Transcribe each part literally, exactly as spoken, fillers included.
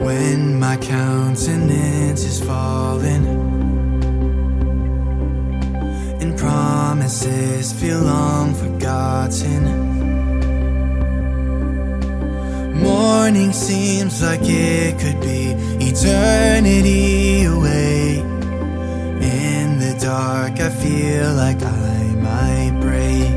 When my countenance is fallen and promises feel long forgotten, morning seems like it could be eternity away. In the dark I feel like I might break.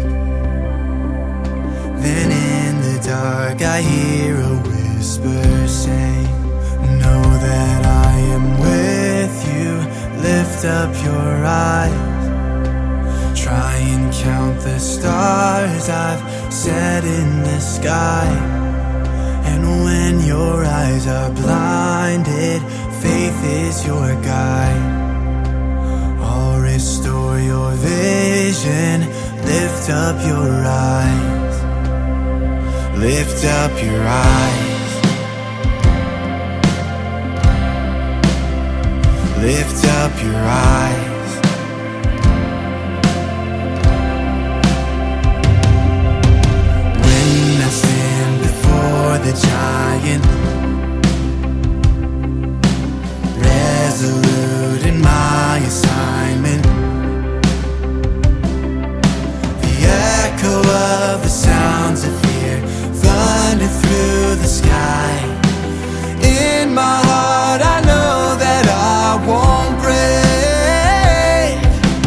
Then in the dark I hear a whisper say, know that I am with you. Lift up your eyes, try and count the stars I've set in the sky. And when your eyes are blinded, faith is your guide. I'll restore your vision. Lift up your eyes, lift up your eyes, lift up your eyes. When I stand before the giant, resolute in my assignment, the echo of the sounds of fear thunder through the sky. In my heart I know that I won't break.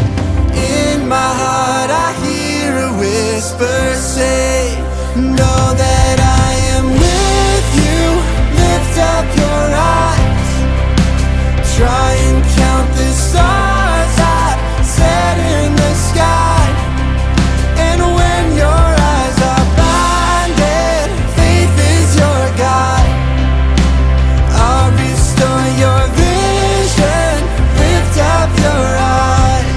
In my heart I hear a whisper say, know that I am with you. Lift up your eyes, try and count the stars I've set in the sky. And when your eyes are blinded, faith is your guide. I'll restore your vision. Lift up your eyes,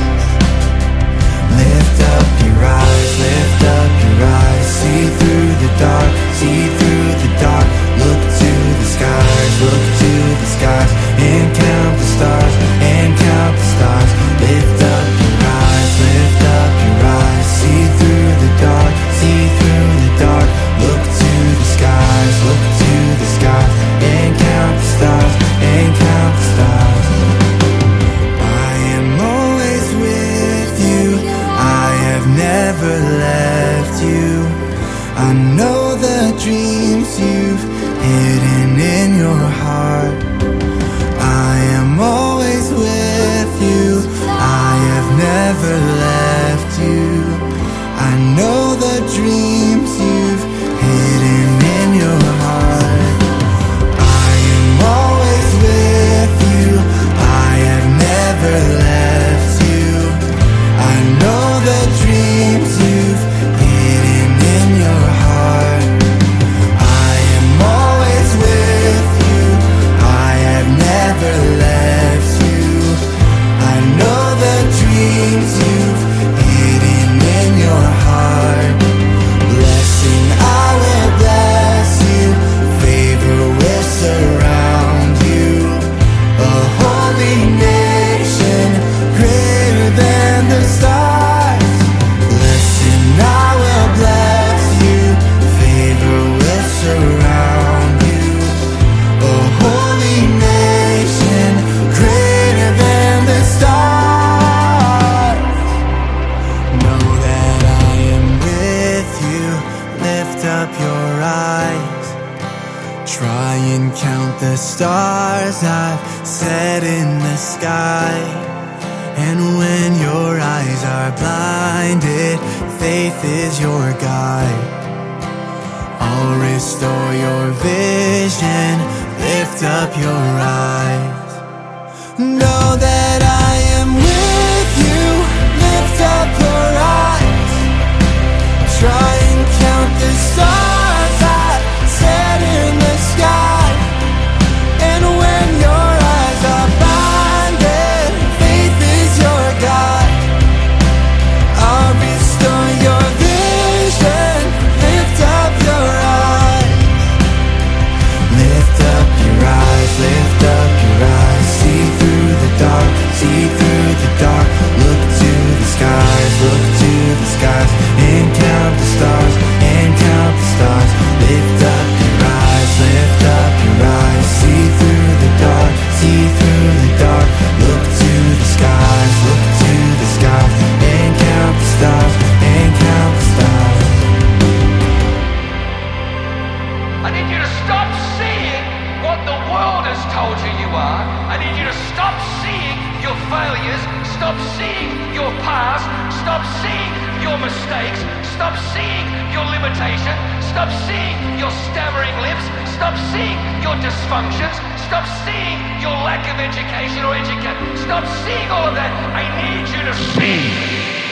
lift up your eyes, lift up your eyes. See through the dark, see through the dark. Look to the skies, look to the skies, and count the stars, and count the stars. Lift up your eyes, lift up your eyes. See through the dark, see through the dark. Look to the skies, look to the skies, and count the stars, and count the stars. I am always with you, I have never left you. I know the dreams you've hidden in your heart. I am always with you, I have never left you. I know the dreams you've hidden in your heart. I am always with you, I have never left you. I know the dreams you've hidden in your heart. I am always with you, I have never left you. I know the dreams you've hidden in your heart. Blessing, I will bless you. Favor will surround you. A holy nation, greater than the stars. Blessing, I will bless you. Favor will surround you. A holy nation, greater than the stars. Know that I am with you. Lift up your eyes, try and count the stars I've set in the sky. And when your eyes are blinded, faith is your guide. I'll restore your vision. Lift up your eyes. Know that I am with you. Lift up your eyes, try and count the stars I set in the sky. And when your eyes are blinded, faith is your guide. I'll restore your vision. Lift up your eyes, lift up your eyes, lift up your eyes. told you you are. I need you to stop seeing your failures, stop seeing your past, stop seeing your mistakes, stop seeing your limitation, stop seeing your stammering lips, stop seeing your dysfunctions, stop seeing your lack of education or education. Stop seeing all of that. I need you to see